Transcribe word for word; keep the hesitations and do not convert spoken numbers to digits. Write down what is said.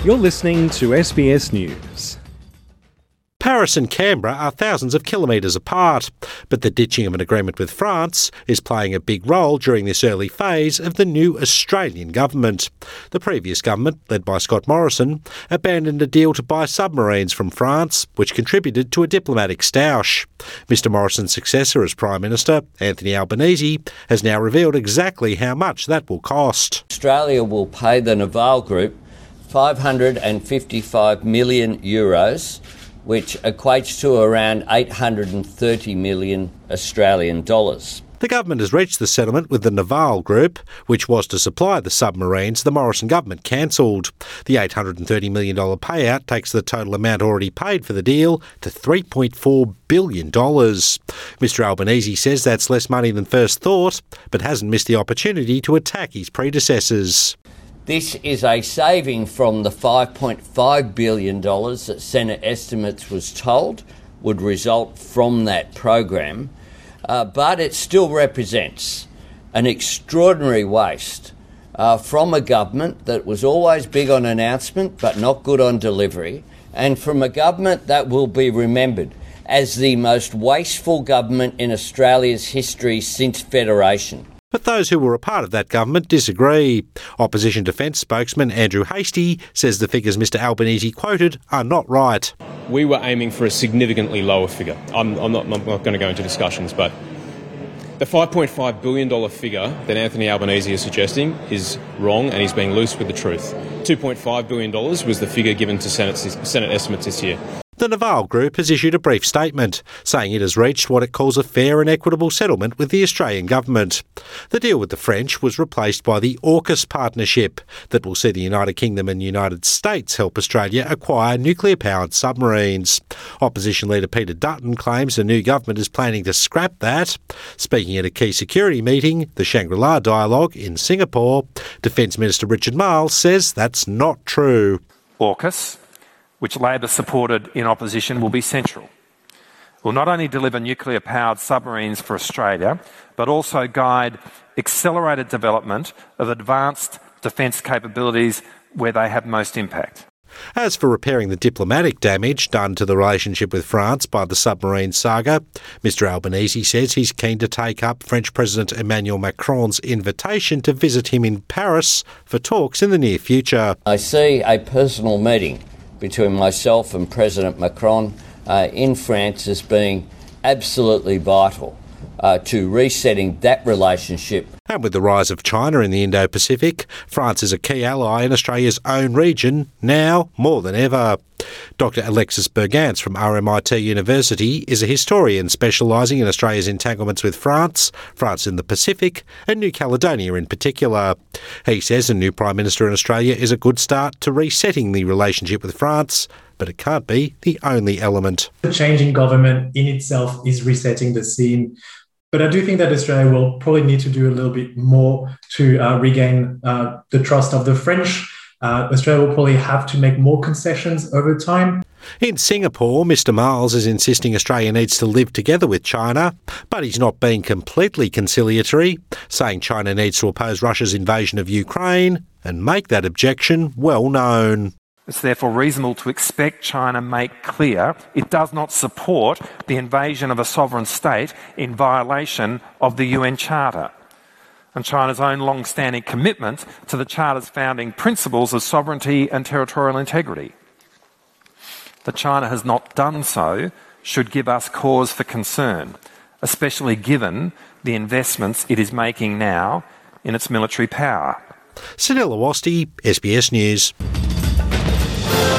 You're listening to S B S News. Paris and Canberra are thousands of kilometres apart, but the ditching of an agreement with France is playing a big role during this early phase of the new Australian government. The previous government, led by Scott Morrison, abandoned a deal to buy submarines from France, which contributed to a diplomatic stoush. Mister Morrison's successor as Prime Minister, Anthony Albanese, has now revealed exactly how much that will cost. Australia will pay the Naval Group five hundred fifty-five million euros, which equates to around eight hundred thirty million Australian dollars. The government has reached the settlement with the Naval Group, which was to supply the submarines the Morrison government cancelled. The eight hundred thirty million dollars payout takes the total amount already paid for the deal to three point four billion dollars. Mister Albanese says that's less money than first thought, but hasn't missed the opportunity to attack his predecessors. This is a saving from the five point five billion dollars that Senate estimates was told would result from that program, uh, but it still represents an extraordinary waste uh, from a government that was always big on announcement but not good on delivery, and from a government that will be remembered as the most wasteful government in Australia's history since Federation. But those who were a part of that government disagree. Opposition Defence spokesman Andrew Hastie says the figures Mister Albanese quoted are not right. We were aiming for a significantly lower figure. I'm, I'm, not, I'm not going to go into discussions, but the five point five billion dollars figure that Anthony Albanese is suggesting is wrong, and he's being loose with the truth. two point five billion dollars was the figure given to Senate, Senate estimates this year. The Naval Group has issued a brief statement saying it has reached what it calls a fair and equitable settlement with the Australian government. The deal with the French was replaced by the AUKUS partnership that will see the United Kingdom and United States help Australia acquire nuclear-powered submarines. Opposition leader Peter Dutton claims the new government is planning to scrap that. Speaking at a key security meeting, the Shangri-La Dialogue in Singapore, Defence Minister Richard Marles says that's not true. AUKUS, which Labor supported in opposition, will be central. It will not only deliver nuclear-powered submarines for Australia, but also guide accelerated development of advanced defence capabilities where they have most impact. As for repairing the diplomatic damage done to the relationship with France by the submarine saga, Mister Albanese says he's keen to take up French President Emmanuel Macron's invitation to visit him in Paris for talks in the near future. I see a personal meeting between myself and President Macron uh, in France as being absolutely vital uh, to resetting that relationship. And with the rise of China in the Indo-Pacific, France is a key ally in Australia's own region, now more than ever. Doctor Alexis Bergantz from R M I T University is a historian specialising in Australia's entanglements with France, France in the Pacific, and New Caledonia in particular. He says a new Prime Minister in Australia is a good start to resetting the relationship with France, but it can't be the only element. The change in government in itself is resetting the scene. But I do think that Australia will probably need to do a little bit more to uh, regain uh, the trust of the French. Uh, Australia will probably have to make more concessions over time. In Singapore, Mister Marles is insisting Australia needs to live together with China, but he's not being completely conciliatory, saying China needs to oppose Russia's invasion of Ukraine and make that objection well known. It's therefore reasonable to expect China make clear it does not support the invasion of a sovereign state in violation of the U N Charter and China's own long-standing commitment to the Charter's founding principles of sovereignty and territorial integrity. That China has not done so should give us cause for concern, especially given the investments it is making now in its military power. Sunil Awasthi, S B S News.